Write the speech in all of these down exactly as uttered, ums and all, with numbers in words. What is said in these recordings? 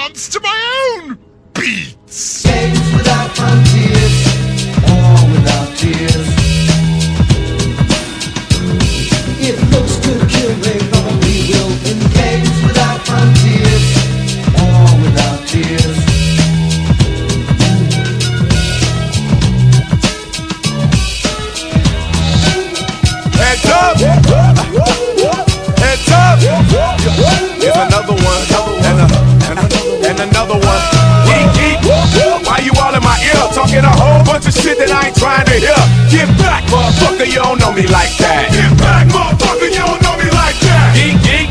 dance to my own beats. Games without frontiers, war without tears. If looks could kill, they probably will. In games without frontiers, war without tears. Heads up! Heads up! Here's another one, and, a, and, a, and another one. Geek, geek, why you all in my ear? Talking a whole bunch of shit that I ain't trying to hear. Get back, motherfucker, you don't know me like that. Get back, motherfucker, you don't know me like that. Geek, geek,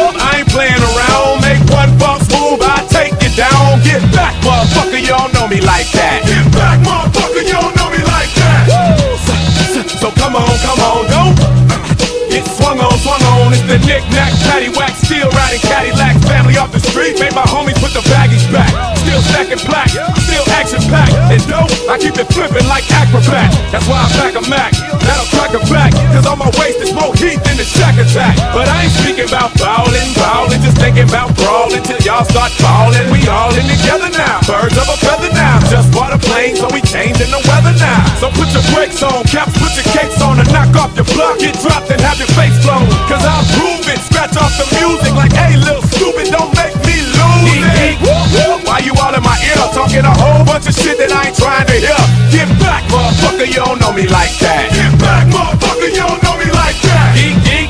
I ain't playing around. Make one false move, I take you down. Get back, motherfucker, you don't know me like that. Get back, motherfucker, you don't know me like that. So, so, so come on, come on, don't get swung on, swung on. It's the knick-knack, paddywhack, still riding Cadillacs. Family off the street, made my homies put the baggies back. Still stacking black, still action-packed. And dope, I keep it flipping like acrobat. That's why I pack a Mac, that'll crack a back. Cause on my waist is more heat than the Shack Attack. But I ain't speaking about bowling, bowling, just thinking about brawling till y'all start falling. We all in together now, birds of a feather now. Just bought a plane, so we changing the weather now. So put your brakes on, caps, put your cakes on, and knock off your block. Get dropped and have your face blown. Cause I'll prove it, scratch off the music like, hey, little stupid, don't make me lose it. Why you all in my ear talking a whole bunch of shit that I ain't trying to hear? Get back, motherfucker, you don't know me like that. Get back, motherfucker, you don't know me like that. Geek, geek,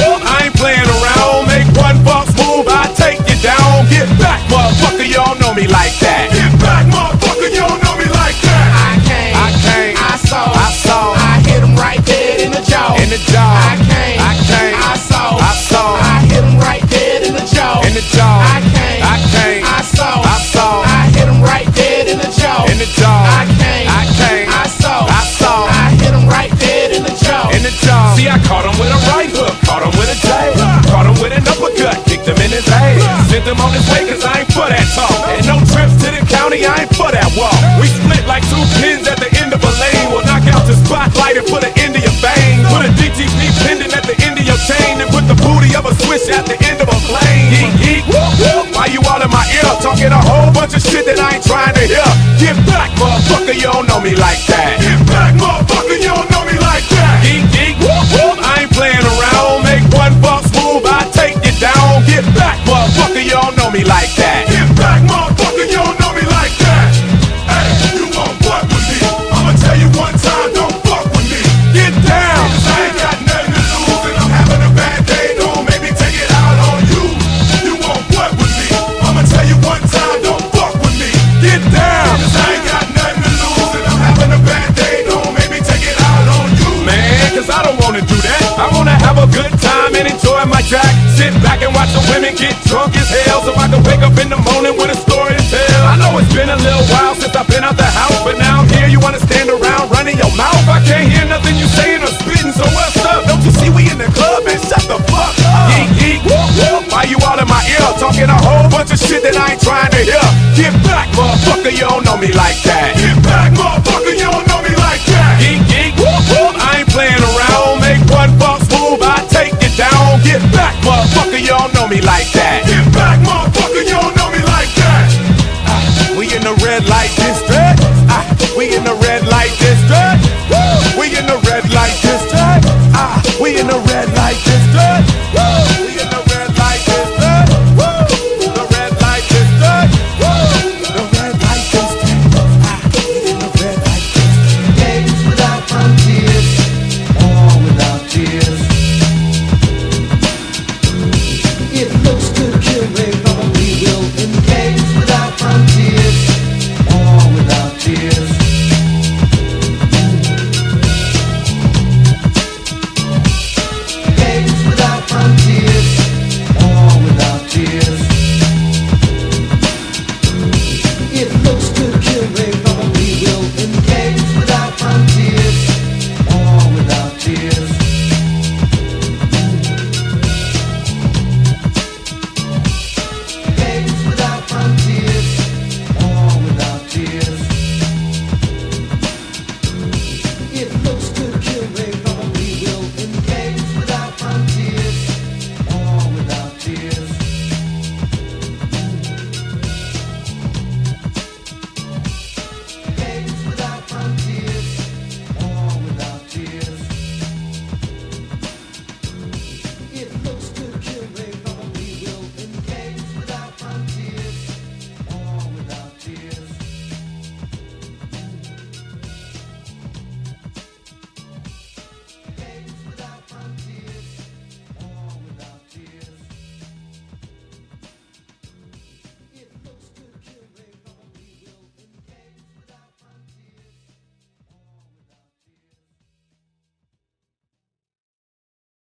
I ain't playing around. Make one false move, I take you down. Get back, motherfucker, you don't know me like that. Get back, motherfucker, you don't know me like that. I came, I came, I saw, I saw, I hit him right dead in the jaw. in the jaw. I came, I came, I saw, I saw, I hit him right dead in the jaw. in the jaw. I came, I came, I saw, I saw, I hit him right dead in the jaw. in the jaw. I came, I came, I saw, I saw, I hit him right dead in the jaw. in the jaw. See, I caught him with a right hook, caught him with a jab, caught him with an uppercut, kicked him in his head. Sent him on his way cause I ain't for that talk. And no trips to the county, I ain't for that walk. We split like two pins at the end of a lane. We'll knock out the spotlight and put an end to your vein. Put a D T P pendant at the end of your chain. And put the booty of a switch at the end of a plane. Geek, geek, why you all in my ear talking a whole bunch of shit that I ain't trying to hear? Get back, motherfucker, you don't know me like that. Get back, motherfucker, you don't know me like that. Geek, geek, I ain't playing around. Make one false move, I take you down. Get back, motherfucker, you don't know me like that. Get back, motherfucker, you don't know me like that. Hey, you won't fuck with me. I'ma tell you one time, don't fuck with me. Get down, cause I ain't got nothing to lose and I'm having a bad day. Don't make me take it out on you. You won't fuck with me. I'ma tell you one time, don't fuck with me. Get down, cause I ain't got nothing to lose and I'm having a bad day. Don't make me take it out on you. Man, cause I don't wanna do that. I wanna have a good time and enjoy my track. Sit back and watch the women get drunk as hell, so I can wake up in the morning with a story to tell. I know it's been a little while since I've been out the house, but now I'm here, you wanna stand around running your mouth? I can't hear nothing you saying or spitting, so what's up? Don't you see we in the club, and shut the fuck up. Geek, geek, why you all in my ear talking a whole bunch of shit that I ain't trying to hear? Get back, motherfucker, you don't know me like that. Get back, motherfucker, you don't know me like that. Geek, geek, I ain't playing around. Make one false move, I take you down. Get back, motherfucker, you don't know me like that.